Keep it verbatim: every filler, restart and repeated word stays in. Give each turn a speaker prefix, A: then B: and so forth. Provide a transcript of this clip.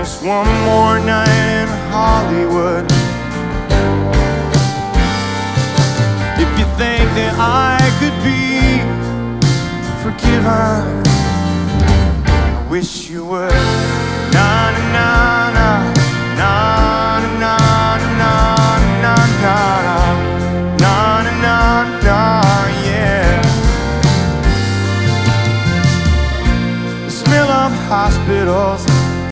A: Just one more night in Hollywood. If you think that I could be forgiven, I wish you would.